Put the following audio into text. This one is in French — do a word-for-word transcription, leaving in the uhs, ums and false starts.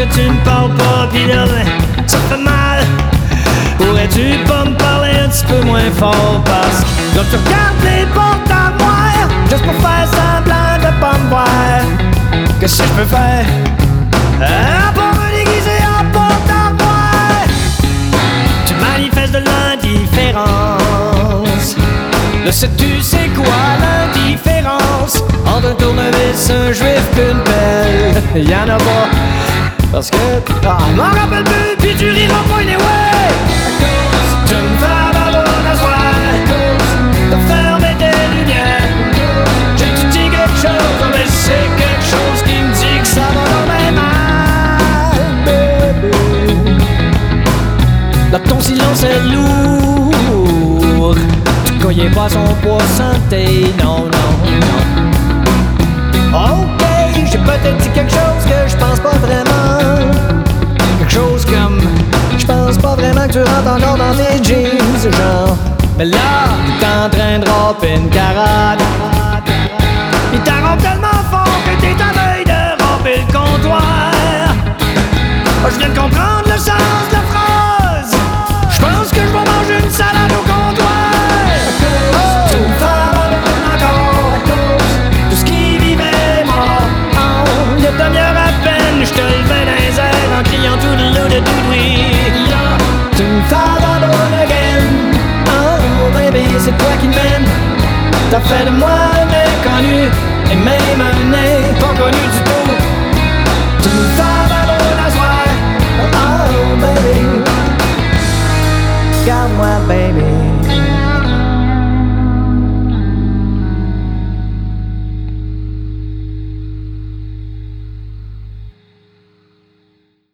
tu me parles pas, pis là, ben, ça fait mal. Pourrais-tu pas me parler un petit peu moins fort? Parce que quand tu regardes les portes à moi, juste pour faire semblant de pas me voir, qu'est-ce que je peux faire? À part me déguiser en porte à moi, tu manifestes de l'indifférence. Le sais-tu c'est quoi l'indifférence entre un tournevis, un juif pis une pelle? Y'en a pas. Parce que ah, m'en rappelle plus, pis tu riras pas anyway. Tu me fais la bonne à soir, t'as fermé tes lumières. J'ai-tu dit quelque chose? Mais c'est quelque chose qui me dit que ça va vraiment mal, baby. Là ton silence est lourd, tu cognais pas son poids santé, non, non, non. Ok, j'ai peut-être dit quelque chose que je pense pas vraiment. Quelque chose comme je pense pas vraiment que tu rentres encore dans tes jeans, genre. Mais là, t'es en train de ramper une carade. Il t'arrête tellement fort que t'es à veille de ramper le comptoir. Oh, je viens de comprendre le sens de la phrase. Je pense que je vais manger une salade au comptoir. Oh, tu me fais encore tout ce qui vivait mort. Oh, il y a demi-heure à peine, je te levais dans les airs en criant tout le lot de doudoui. Tu me fais la bonne again. Oh baby, c'est toi qui m'aimes. T'as fait de moi un inconnu et même un nez pas connu du tout. Tu me fais